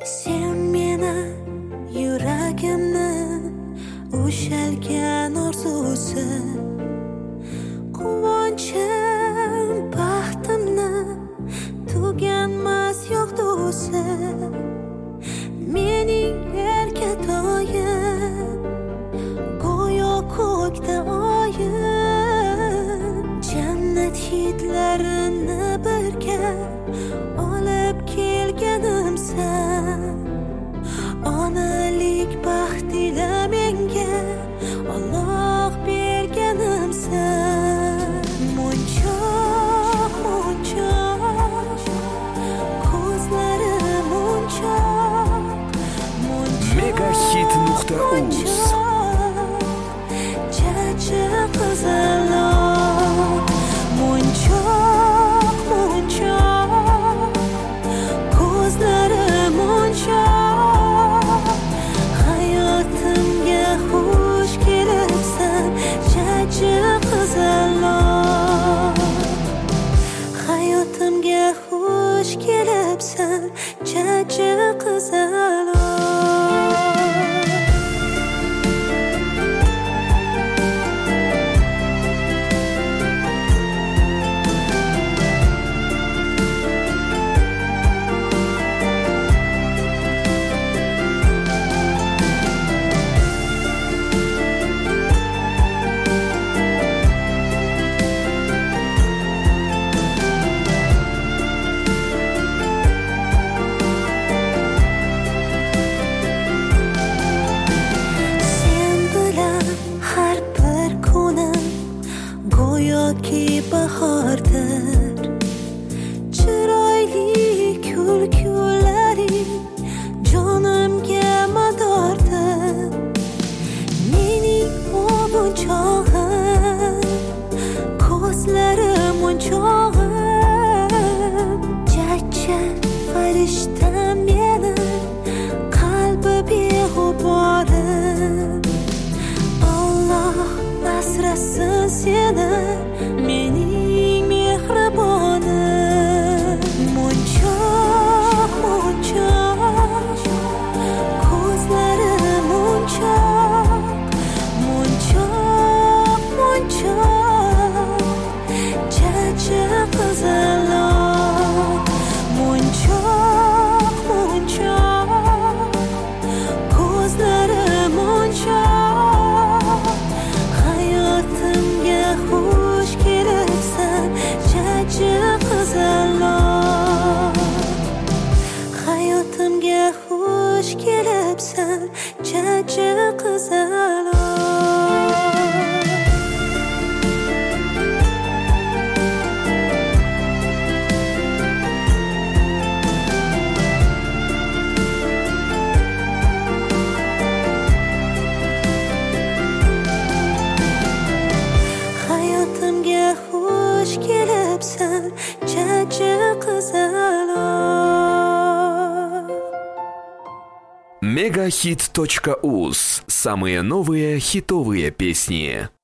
Sen meni yuragimni ushalgan orzusi, quvonchim baxtimni tuganmas yog'dusi. Mening erkatoyim go'yo ko'kda oyim, jannat hidlarini birga olib kelganimsan. Onalik baxt ila menga Alloh berganimsan. Munchoq, munchoq, ko'zlarim munchoq, Megahit.uz Chachi qizaloq. Munchoq, munchoq, ko'zlarim munchoq, hayotimga xush kelibsan, chachi qizaloq. Hayotimga xush kelibsan, chachi qizaloq. Go'yoki bahordir, chiroyli kulgularing jonimga madordir. Mening munchog'im, ko'zlarim munchog'im, chacha farishtam meni, qalbi beg'uborim. Alloh asrasin seni, mening mehribonim. Munchoq, munchoq, ko'zlarim munchoq, munchoq, munchoq, chachi qizaloq. Munchoq, munchoq, ko'zlarim munchoq, hayotimga xush kelibsan, chachi qizaloq. Hayotimga xush kelibsan, chachi qizaloq. Hayotimga xush kelibsan, chachi qizaloq. Megahit.uz. Самые новые хитовые песни.